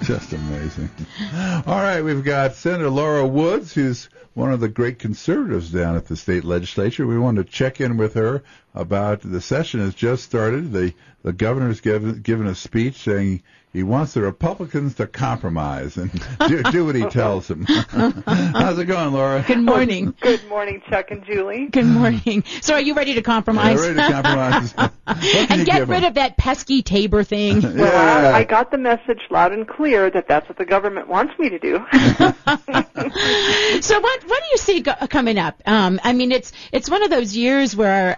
Just amazing. All right, we've got Senator Laura Woods, who's one of the great conservatives down at the state legislature. We want to check in with her about the session has just started. The governor's given a speech saying he wants the Republicans to compromise and do what he tells them. How's it going, Laura? Good morning. Good morning, Chuck and Julie. Good morning. So are you ready to compromise? Yeah, ready to compromise. And get rid of that pesky Tabor thing. Yeah. Well, I got the message loud and clear that that's what the government wants me to do. So what do you see coming up? I mean, it's one of those years where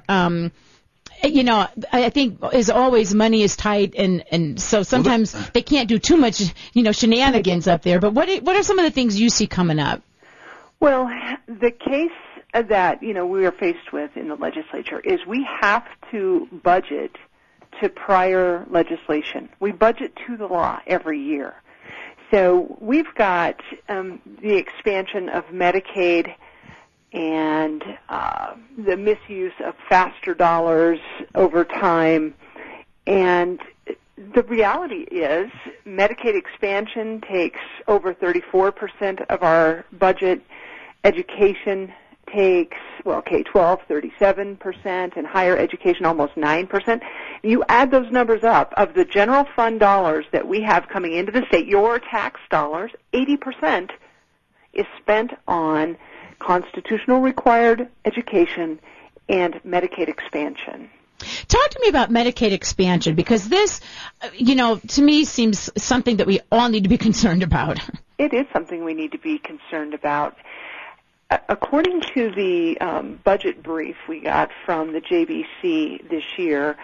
I think as always money is tight, and so sometimes they can't do too much, shenanigans up there. But what are some of the things you see coming up? Well, the case that we are faced with in the legislature is we have to budget to prior legislation. We budget to the law every year. So we've got the expansion of Medicaid and the misuse of faster dollars over time. And the reality is Medicaid expansion takes over 34% of our budget. Education takes, K-12, 37%, and higher education almost 9%. You add those numbers up, of the general fund dollars that we have coming into the state, your tax dollars, 80% is spent on constitutional required education and Medicaid expansion. Talk to me about Medicaid expansion, because this, to me seems something that we all need to be concerned about. It is something we need to be concerned about. According to the budget brief we got from the JBC this year,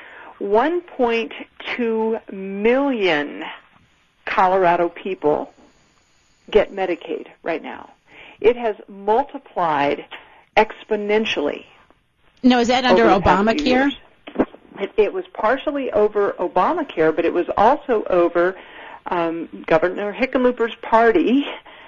1.2 million Colorado people get Medicaid right now. It has multiplied exponentially. No, is that under Obamacare? It was partially over Obamacare, but it was also over Governor Hickenlooper's party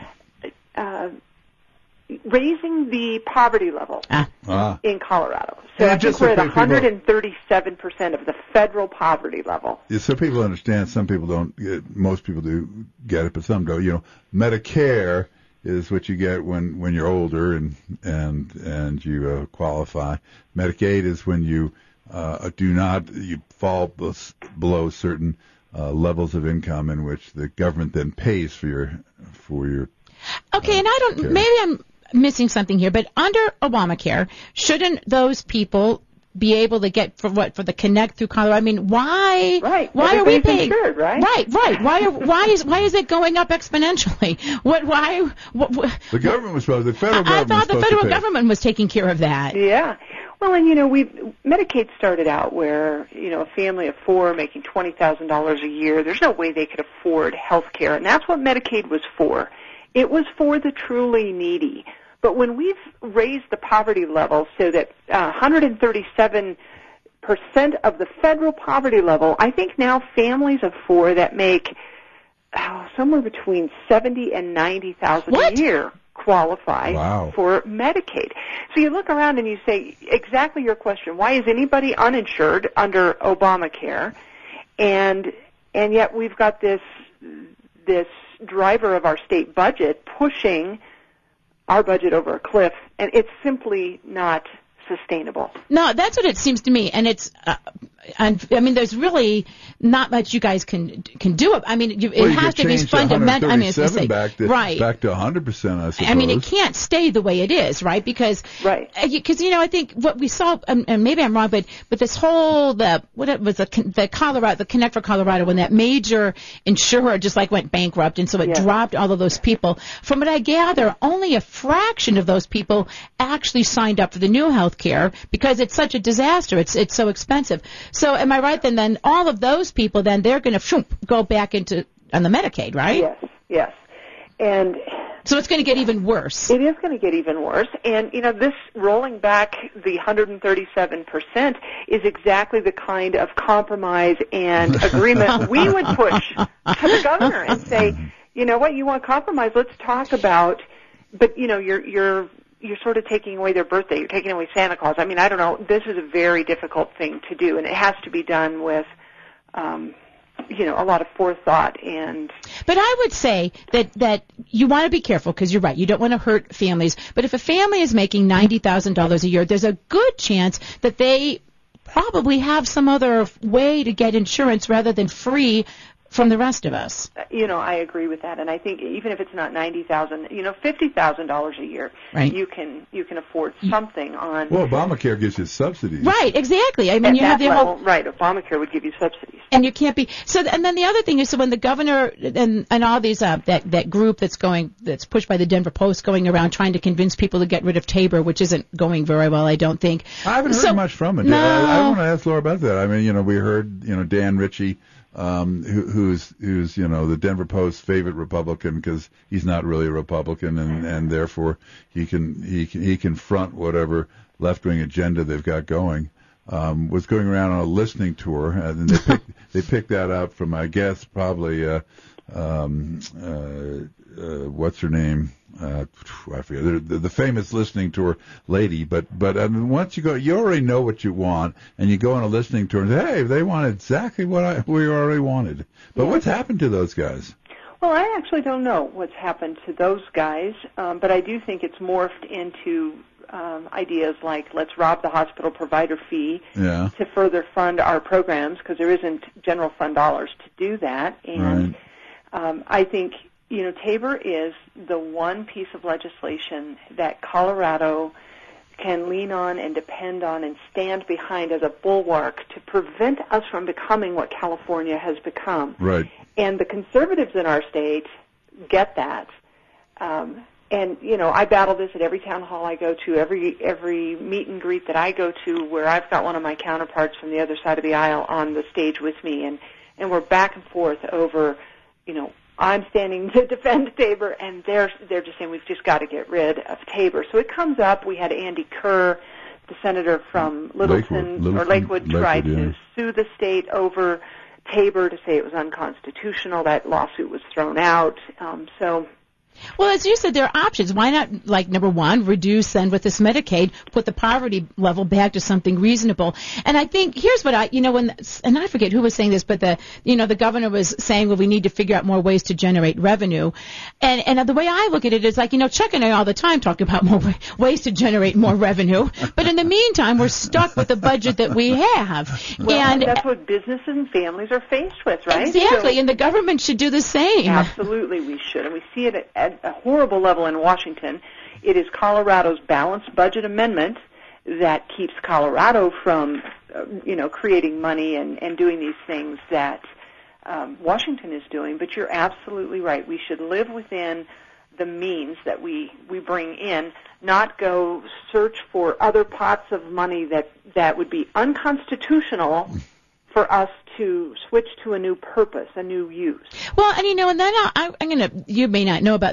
raising the poverty level in Colorado. So I think we're at 137% of the federal poverty level. Yeah, so people understand. Some people don't. Most people do get it, but some don't. Medicare is what you get when you're older and you qualify. Medicaid is when you you fall below certain levels of income in which the government then pays for your. Okay, and maybe I'm missing something here, but under Obamacare, shouldn't those people be able to get for the Connect through Colorado? I mean, why? Right. Why are we paying? Insured, right? Right. Why is it going up exponentially? Why? The government was supposed. The federal government. I thought the federal government was taking care of that. Yeah. Well, and Medicaid started out where a family of four making $20,000 a year. There's no way they could afford health care, and that's what Medicaid was for. It was for the truly needy. But when we've raised the poverty level so that 137% of the federal poverty level, I think now families of four that make somewhere between $70,000 and $90,000 a year qualify for Medicaid. So you look around and you say exactly your question: why is anybody uninsured under Obamacare? And yet we've got this driver of our state budget pushing our budget over a cliff, and it's simply not sustainable. No, that's what it seems to me, and it's. There's really not much you guys can do. I mean, it has to be fundamental. I mean, it's back to 100%. I suppose. I mean, it can't stay the way it is, right? Because I think what we saw, and maybe I'm wrong, but this whole the Connect for Colorado, when that major insurer just went bankrupt, and so it dropped all of those people. From what I gather, only a fraction of those people actually signed up for the new health care because it's such a disaster. It's so expensive. So am I right then all of those people, then they're going to go back on the Medicaid, right? Yes. And so it's going to get even worse. It is going to get even worse. And, this rolling back the 137% is exactly the kind of compromise and agreement we would push to the governor and say, you know what, you want compromise, let's talk about, but, you're sort of taking away their birthday. You're taking away Santa Claus. I mean, I don't know. This is a very difficult thing to do, and it has to be done with a lot of forethought. But I would say that you want to be careful, because you're right, you don't want to hurt families. But if a family is making $90,000 a year, there's a good chance that they probably have some other way to get insurance rather than free from the rest of us. I agree with that, and I think even if it's not $90,000, $50,000 a year, right, you can afford something on. Well, Obamacare gives you subsidies. Right, exactly. I mean, you have the whole right. Obamacare would give you subsidies, and you can't be so. And then the other thing is, so when the governor and all these that group that's pushed by the Denver Post going around trying to convince people to get rid of Tabor, which isn't going very well, I don't think. I haven't heard much from it. No. I want to ask Laura about that. I mean, we heard Dan Ritchie. Who's the Denver Post's favorite Republican, because he's not really a Republican, and therefore he can front whatever left-wing agenda they've got going. Was going around on a listening tour, and they picked that out from, I guess, probably what's her name? I forget, the famous listening tour lady, but I mean, once you go, you already know what you want, and you go on a listening tour and say, hey, they want exactly what we already wanted. But what's happened to those guys? Well, I actually don't know what's happened to those guys, but I do think it's morphed into ideas like, let's rob the hospital provider fee to further fund our programs, because there isn't general fund dollars to do that. And I think Tabor is the one piece of legislation that Colorado can lean on and depend on and stand behind as a bulwark to prevent us from becoming what California has become. Right. And the conservatives in our state get that. And I battle this at every town hall I go to, every meet and greet that I go to, where I've got one of my counterparts from the other side of the aisle on the stage with me, and we're back and forth over, I'm standing to defend Tabor, and they're just saying we've just got to get rid of Tabor. So it comes up. We had Andy Kerr, the senator from Lakewood, try to sue the state over Tabor to say it was unconstitutional. That lawsuit was thrown out. Well, as you said, there are options. Why not, like, number one, reduce then with this Medicaid, put the poverty level back to something reasonable. And I think here's what and I forget who was saying this, but the governor was saying, well, we need to figure out more ways to generate revenue. And the way I look at it is like, Chuck and I all the time talk about more ways to generate more revenue. But in the meantime, we're stuck with the budget that we have. Well, and that's what businesses and families are faced with, right? Exactly. And the government should do the same. Absolutely, we should. And we see it at a horrible level in Washington. It is Colorado's balanced budget amendment that keeps Colorado from, creating money and doing these things that Washington is doing. But you're absolutely right. We should live within the means that we bring in, not go search for other pots of money that would be unconstitutional for us to switch to a new purpose, a new use. Well, and then you may not know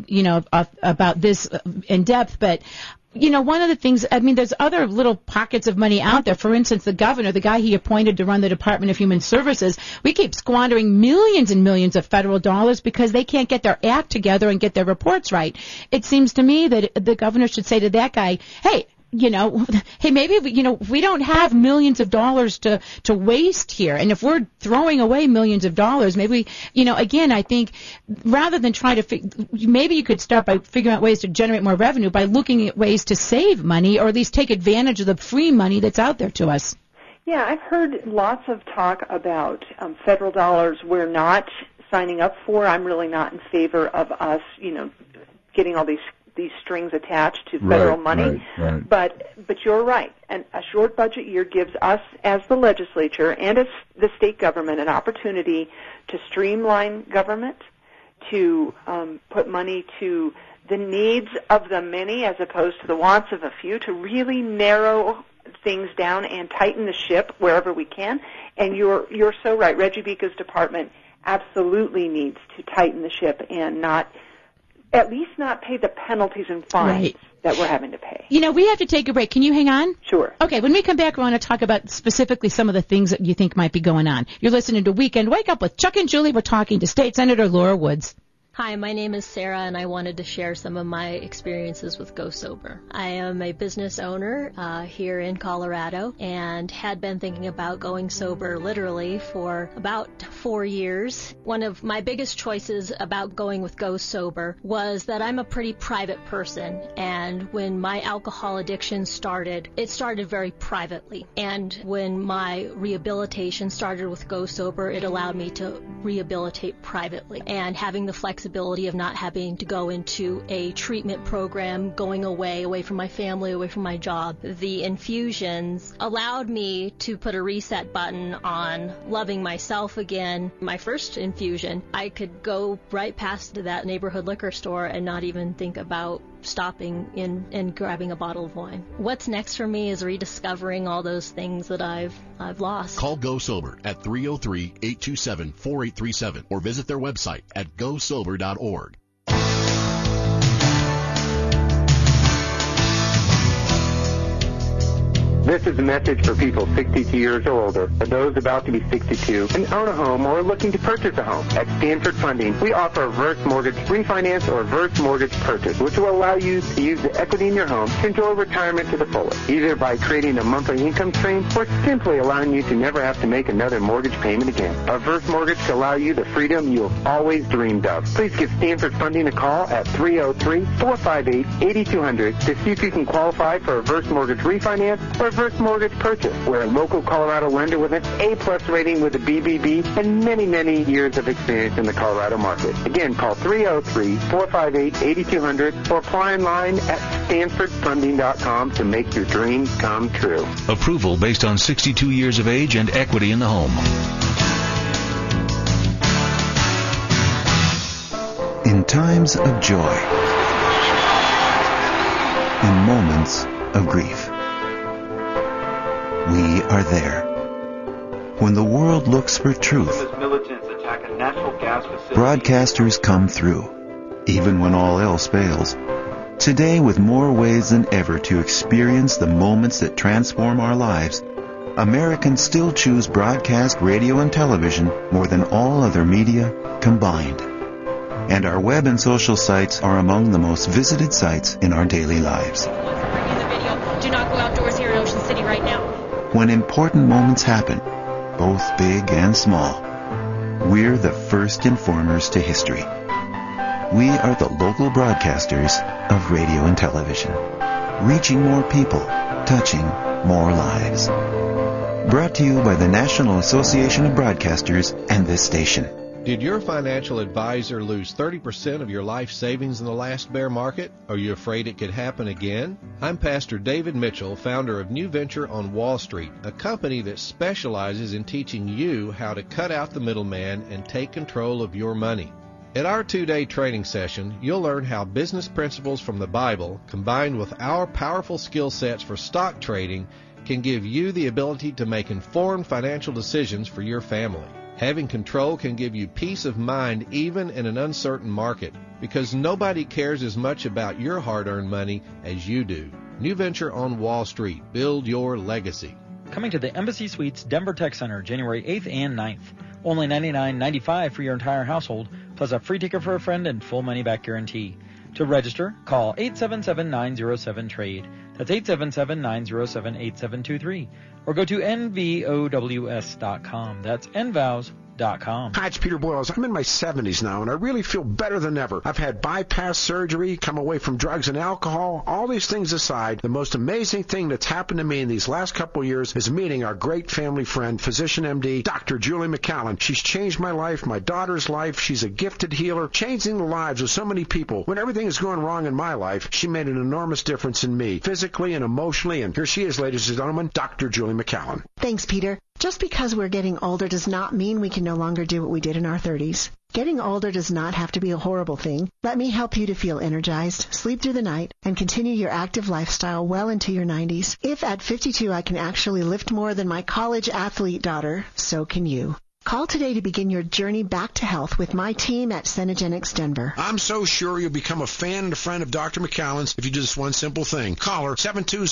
about this in depth, but one of the things, there's other little pockets of money out there. For instance, the governor, the guy he appointed to run the Department of Human Services, we keep squandering millions and millions of federal dollars because they can't get their act together and get their reports right. It seems to me that the governor should say to that guy, hey, maybe we don't have millions of dollars to waste here, and if we're throwing away millions of dollars, maybe again, I think rather than try to maybe you could start by figuring out ways to generate more revenue by looking at ways to save money, or at least take advantage of the free money that's out there to us. Yeah, I've heard lots of talk about federal dollars we're not signing up for. I'm really not in favor of us, getting all these strings attached to federal money. Right. But you're right. And a short budget year gives us, as the legislature and as the state government, an opportunity to streamline government, to put money to the needs of the many as opposed to the wants of a few, to really narrow things down and tighten the ship wherever we can. And you're so right. Reggie Bika's department absolutely needs to tighten the ship and at least not pay the penalties and fines that we're having to pay. We have to take a break. Can you hang on? Sure. Okay, when we come back, we want to talk about specifically some of the things that you think might be going on. You're listening to Weekend Wake Up with Chuck and Julie. We're talking to State Senator Laura Woods. Hi, my name is Sarah, and I wanted to share some of my experiences with Go Sober. I am a business owner here in Colorado and had been thinking about going sober literally for about 4 years. One of my biggest choices about going with Go Sober was that I'm a pretty private person, and when my alcohol addiction started, it started very privately. And when my rehabilitation started with Go Sober, it allowed me to rehabilitate privately, and having the flexibility of not having to go into a treatment program, going away from my family, away from my job. The infusions allowed me to put a reset button on loving myself again. My first infusion, I could go right past that neighborhood liquor store and not even think about stopping in and grabbing a bottle of wine. What's next for me is rediscovering all those things that I've lost. Call Go Sober at 303-827-4837 or visit their website at gosober.org. This is a message for people 62 years or older, or those about to be 62 and own a home or looking to purchase a home. At Stanford Funding, we offer a reverse mortgage refinance or reverse mortgage purchase, which will allow you to use the equity in your home to enjoy retirement to the fullest, either by creating a monthly income stream or simply allowing you to never have to make another mortgage payment again. A reverse mortgage to allow you the freedom you have always dreamed of. Please give Stanford Funding a call at 303-458-8200 to see if you can qualify for a reverse mortgage refinance or reverse mortgage purchase. We're a local Colorado lender with an A+ rating with the BBB and many, many years of experience in the Colorado market. Again, call 303-458-8200 or apply online at stanfordfunding.com to make your dreams come true. Approval based on 62 years of age and equity in the home. In times of joy, in moments of grief, we are there. When the world looks for truth, broadcasters come through, even when all else fails. Today, with more ways than ever to experience the moments that transform our lives, Americans still choose broadcast radio and television more than all other media combined. And our web and social sites are among the most visited sites in our daily lives. Do not go outdoors here in Ocean City right now. When important moments happen, both big and small, we're the first informers to history. We are the local broadcasters of radio and television, reaching more people, touching more lives. Brought to you by the National Association of Broadcasters and this station. Did your financial advisor lose 30% of your life savings in the last bear market? Are you afraid it could happen again? I'm Pastor David Mitchell, founder of New Venture on Wall Street, a company that specializes in teaching you how to cut out the middleman and take control of your money. At our 2-day training session, you'll learn how business principles from the Bible, combined with our powerful skill sets for stock trading, can give you the ability to make informed financial decisions for your family. Having control can give you peace of mind even in an uncertain market, because nobody cares as much about your hard-earned money as you do. New Venture on Wall Street. Build your legacy. Coming to the Embassy Suites Denver Tech Center January 8th and 9th. Only $99.95 for your entire household, plus a free ticket for a friend and full money-back guarantee. To register, call 877-907-TRADE. That's 877-907-8723. Or go to nvows.com. That's nvows.com. Hi, it's Peter Boyles. I'm in my 70s now, and I really feel better than ever. I've had bypass surgery, come away from drugs and alcohol. All these things aside, the most amazing thing that's happened to me in these last couple of years is meeting our great family friend, physician MD, Dr. Julie McCallan. She's changed my life, my daughter's life. She's a gifted healer, changing the lives of so many people. When everything is going wrong in my life, she made an enormous difference in me, physically and emotionally. And here she is, ladies and gentlemen, Dr. Julie McCallan. Thanks, Peter. Just because we're getting older does not mean we can no longer do what we did in our 30s. Getting older does not have to be a horrible thing. Let me help you to feel energized, sleep through the night, and continue your active lifestyle well into your 90s. If at 52 I can actually lift more than my college athlete daughter, so can you. Call today to begin your journey back to health with my team at Cenegenics Denver. I'm so sure you'll become a fan and a friend of Dr. McCallan's if you do this one simple thing. Call her,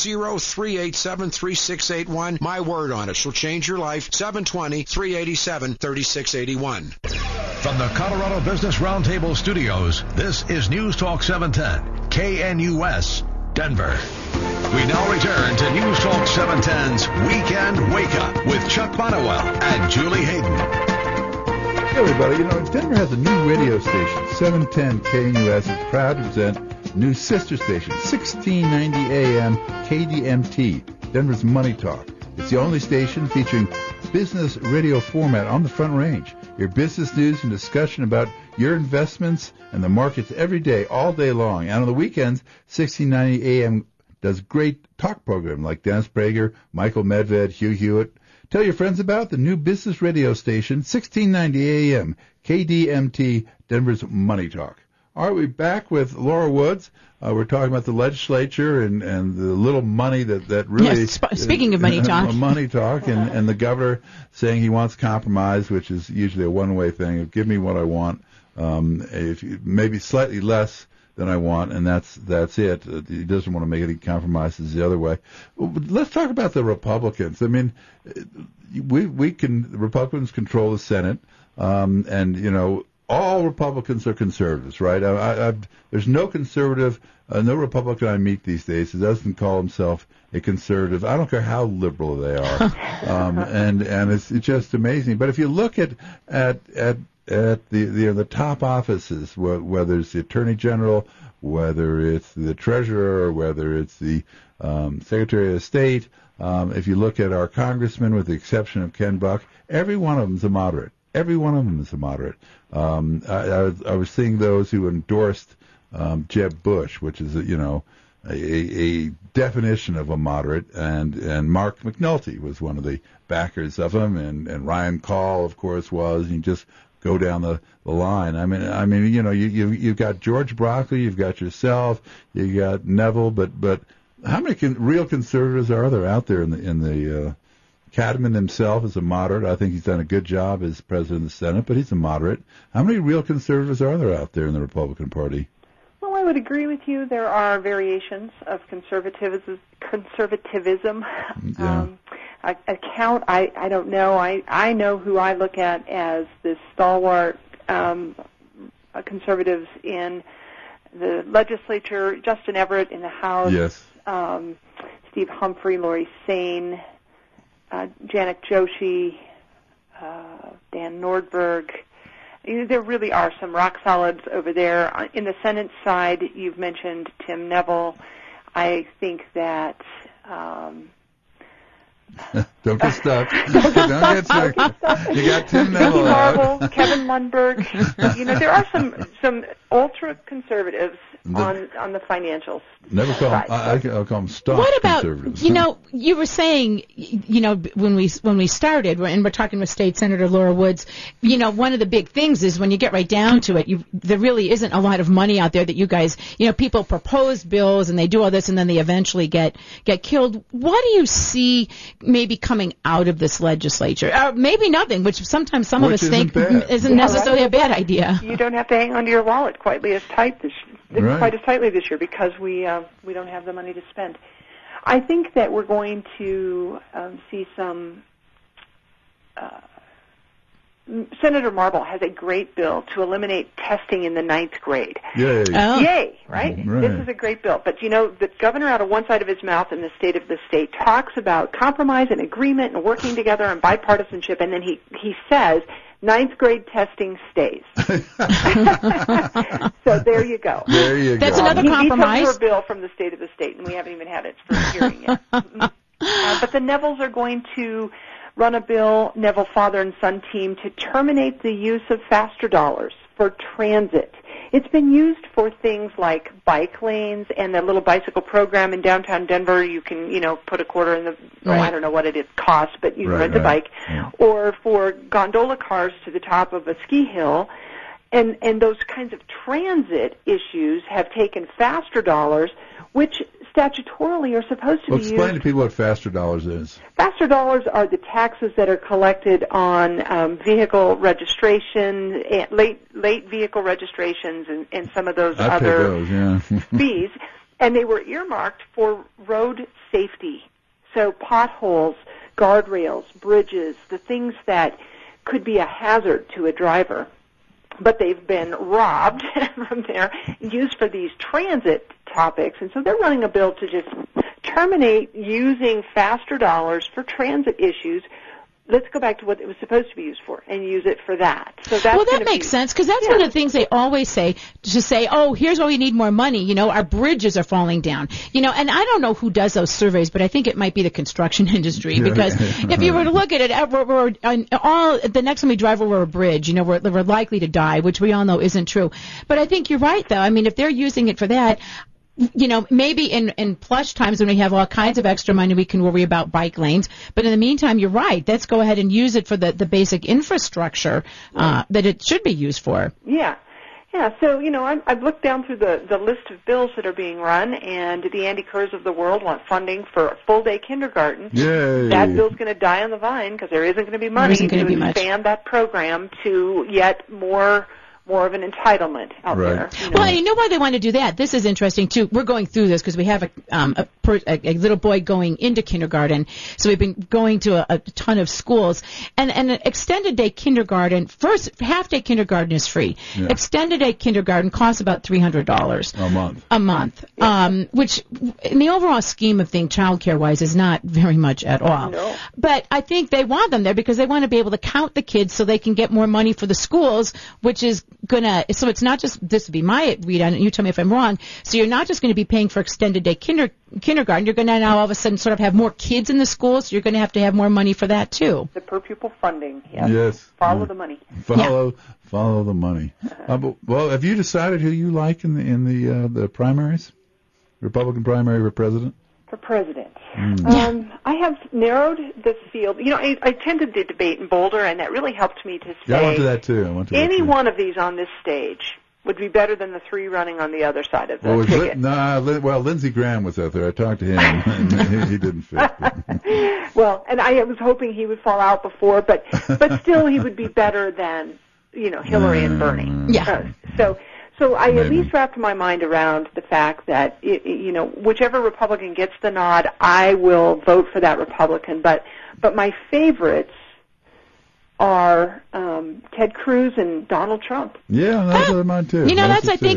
720-387-3681. My word on it. She'll change your life. 720-387-3681. From the Colorado Business Roundtable studios, this is News Talk 710, KNUS, Denver. We now return to News Talk 710's Weekend Wake Up with Chuck Bonowell and Julie Hayden. Hey everybody, Denver has a new radio station, 710 KNUS, is proud to present new sister station, 1690 AM KDMT, Denver's Money Talk. It's the only station featuring business radio format on the Front Range. Your business news and discussion about your investments and the markets every day, all day long. And on the weekends, 1690 AM does great talk program like Dennis Prager, Michael Medved, Hugh Hewitt. Tell your friends about the new business radio station, 1690 AM KDMT, Denver's Money Talk. All right, we're back with Laura Woods. We're talking about the legislature and the little money that really... Yes, speaking of money talk. Money talk, and the governor saying he wants compromise, which is usually a one-way thing. Give me what I want, maybe slightly less than I want, and that's it. He doesn't want to make any compromises the other way. Let's talk about the Republicans. I mean, Republicans control the Senate, and all Republicans are conservatives, right? There's no conservative, no Republican I meet these days who doesn't call himself a conservative. I don't care how liberal they are, and it's just amazing. But if you look at the top offices, whether it's the Attorney General, whether it's the Treasurer, or whether it's the Secretary of State, if you look at our congressmen, with the exception of Ken Buck, every one of them is a moderate. Every one of them is a moderate. I was seeing those who endorsed Jeb Bush, which is a definition of a moderate, and Mark McNulty was one of the backers of him, and Ryan Call, of course, was. You just go down the line. I mean, you've got George Broccoli, you've got yourself, you got Neville, but how many real conservatives are there out there in the Cadman himself is a moderate. I think he's done a good job as president of the Senate, but he's a moderate. How many real conservatives are there out there in the Republican Party? Well, I would agree with you. There are variations of conservatism. Yeah. I don't know. I know who I look at as the stalwart conservatives in the legislature. Justin Everett in the House. Yes. Steve Humphrey, Lori Sain, Janet Joshi, Dan Nordberg. There really are some rock solids over there. In the Senate side, you've mentioned Tim Neville. I think that... Don't get stuck. Don't get stuck. You got Tim Neville out. Kevin Lundberg. There are some ultra-conservatives on the financials. Never call them, I'll call them staunch conservatives. What about, you were saying, when we started, and we're talking with State Senator Laura Woods, one of the big things is when you get right down to it, there really isn't a lot of money out there that you guys, people propose bills and they do all this and then they eventually get killed. What do you see maybe coming out of this legislature? Maybe nothing, which sometimes some of us think isn't necessarily a bad idea. You don't have to hang onto your wallet quite as tightly this year because we don't have the money to spend. I think that we're going to see some. Senator Marble has a great bill to eliminate testing in the 9th grade. Yay! Oh. Yay! Right? This is a great bill. But the governor, out of one side of his mouth in the state of the state, talks about compromise and agreement and working together and bipartisanship, and then he says 9th grade testing stays. So there you go. That's another compromise. He vetoed her bill from the state of the state, and we haven't even had its first hearing yet. But the Nevilles are going to run a bill, Neville father and son team, to terminate the use of faster dollars for transit. It's been used for things like bike lanes and the little bicycle program in downtown Denver. You can, put a quarter in the, I don't know what it costs, but you can rent a bike. Yeah. Or for gondola cars to the top of a ski hill. And those kinds of transit issues have taken faster dollars, which statutorily are supposed to be used. Explain to people what faster dollars is. Faster dollars are the taxes that are collected on vehicle registration, late vehicle registrations, and some of those other fees. And they were earmarked for road safety. So potholes, guardrails, bridges, the things that could be a hazard to a driver. but they've been robbed from there, used for these transit topics. And so they're running a bill to just terminate using faster dollars for transit issues. Let's go back to what it was supposed to be used for and use it for that. So that's well, that makes sense, because that's one of the things they always say, to say, oh, here's why we need more money. You know, our bridges are falling down. You know, and I don't know who does those surveys, but I think it might be the construction industry, because if you were to look at it, the next time we drive over a bridge, you know, we're likely to die, which we all know isn't true. But I think you're right, though. I mean, if they're using it for that, you know, maybe in plush times when we have all kinds of extra money, we can worry about bike lanes. But in the meantime, you're right. Let's go ahead and use it for the basic infrastructure that it should be used for. Yeah. Yeah, so, you know, I've looked down through the list of bills that are being run, and the Andy Kerrs of the world want funding for a full-day kindergarten. Yay. That bill's going to die on the vine because there isn't going to be money to expand that program to yet more of an entitlement out there. You know? Well, you know why they want to do that? This is interesting, too. We're going through this because we have a little boy going into kindergarten, so we've been going to a ton of schools. And an extended day kindergarten, first half-day kindergarten is free. Yeah. Extended day kindergarten costs about $300 a month. Yeah. Which, in the overall scheme of things, child care-wise, is not very much at all. No. But I think they want them there because they want to be able to count the kids so they can get more money for the schools, which is so it's not just, this would be my read on it, you tell me if I'm wrong, so you're not just going to be paying for extended day kindergarten, you're going to now all of a sudden sort of have more kids in the schools, so you're going to have more money for that too. The per pupil funding, yes. Yes. Follow the money. Follow the money. Well, have you decided who you like in the primaries? Republican primary for president? For president. I have narrowed the field. You know, I attended the debate in Boulder, and that really helped me to say I went to that too. Any one of these on this stage would be better than the three running on the other side of the ticket. Lindsey Graham was out there. I talked to him, and he didn't fit. Well, and I was hoping he would fall out before, but still he would be better than, you know, Hillary and Bernie. Yeah. So I at least wrapped my mind around the fact that, you know, whichever Republican gets the nod, I will vote for that Republican. But my favorites are Ted Cruz and Donald Trump. Yeah, those are mine too. You know, I think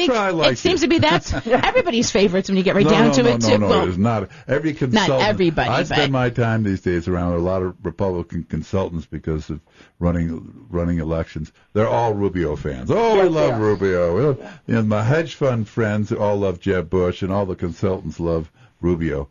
it seems to be that's everybody's favorites when you get down to it too. No, it's not. Every consultant. Not everybody. I spend my time these days around a lot of Republican consultants because of running elections. They're all Rubio fans. Oh, we love Rubio. You know, my hedge fund friends all love Jeb Bush, and all the consultants love Rubio.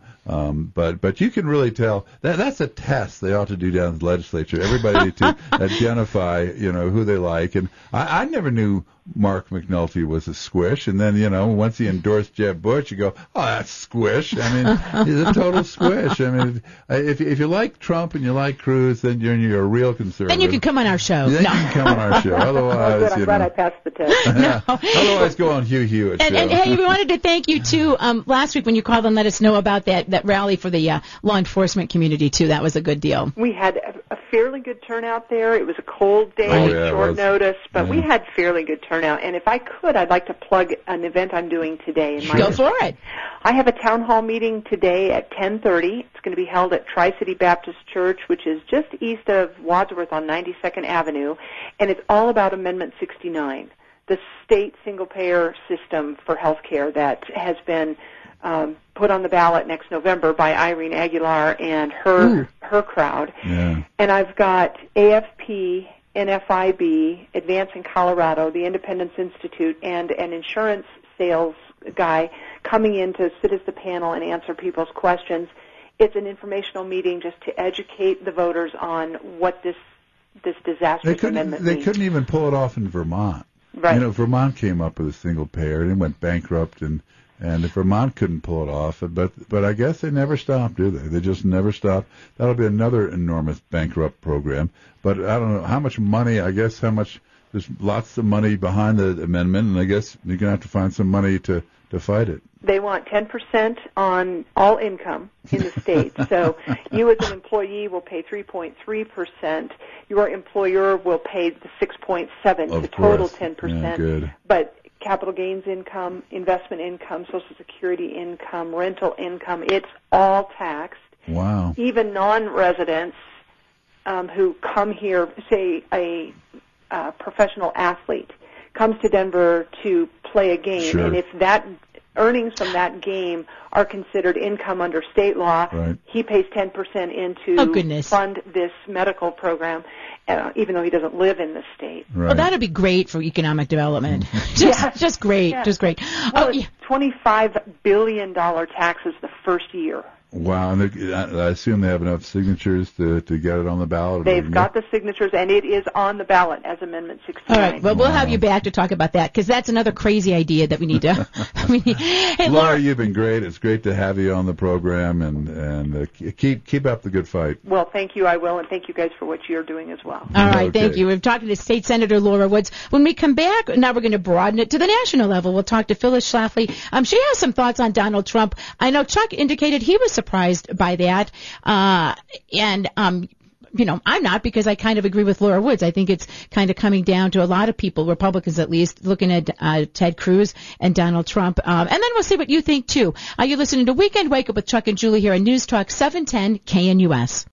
But you can really tell that's a test they ought to do down in the legislature. Everybody to identify, you know, who they like. And I never knew Mark McNulty was a squish. And then, you know, once he endorsed Jeb Bush, you go, oh, that's squish. I mean, he's a total squish. I mean, if you like Trump and you like Cruz, then you're a real conservative. Then you can come on our show. Then you can come on our show. Otherwise, I'm glad I passed the test. Otherwise, go on Hugh Hewitt. And hey, we wanted to thank you too. Last week when you called and let us know about that rally for the law enforcement community too. That was a good deal. We had a fairly good turnout there. It was a cold day, short notice, but we had fairly good turnout. And if I could, I'd like to plug an event I'm doing today. Go for it. I have a town hall meeting today at 10:30. It's going to be held at Tri-City Baptist Church, which is just east of Wadsworth on 92nd Avenue, and it's all about Amendment 69, the state single-payer system for health care that has been put on the ballot next November by Irene Aguilar and her crowd. Yeah. And I've got AFP, NFIB, Advancing Colorado, the Independence Institute, and an insurance sales guy coming in to sit as the panel and answer people's questions. It's an informational meeting just to educate the voters on what this disastrous amendment means. They couldn't even pull it off in Vermont. Right. You know, Vermont came up with a single payer and it went bankrupt, and Vermont couldn't pull it off. But I guess they never stopped, do they? They just never stopped. That'll be another enormous bankrupt program. But I don't know how much money. I guess there's lots of money behind the amendment, and I guess you're gonna have to find some money to fight it. They want 10% on all income in the state. So you as an employee will pay 3.3%. Your employer will pay the 6.7%, the total 10%. Yeah, good. But capital gains income, investment income, Social Security income, rental income, it's all taxed. Wow. Even non-residents who come here, say a professional athlete comes to Denver to play a game, sure. and if that earnings from that game are considered income under state law, right. he pays 10% into fund this medical program, even though he doesn't live in the state. Right. Well, that would be great for economic development. Just great, yes. just great. Well, it's $25 billion taxes the first year. Wow, and I assume they have enough signatures to get it on the ballot? They've got the signatures, and it is on the ballot as Amendment 69. All right, well, we'll have you back to talk about that, because that's another crazy idea that we need to... Hey, Laura, you've been great. It's great to have you on the program, and keep up the good fight. Well, thank you, I will, and thank you guys for what you're doing as well. All right, thank you. We're talking to State Senator Laura Woods. When we come back, now we're going to broaden it to the national level. We'll talk to Phyllis Schlafly. She has some thoughts on Donald Trump. I know Chuck indicated he was surprised by that. I'm not, because I kind of agree with Laura Woods. I think it's kind of coming down to a lot of people, Republicans at least, looking at Ted Cruz and Donald Trump. And then we'll see what you think, too. You're listening to Weekend Wake Up with Chuck and Julie here on News Talk 710 KNUS.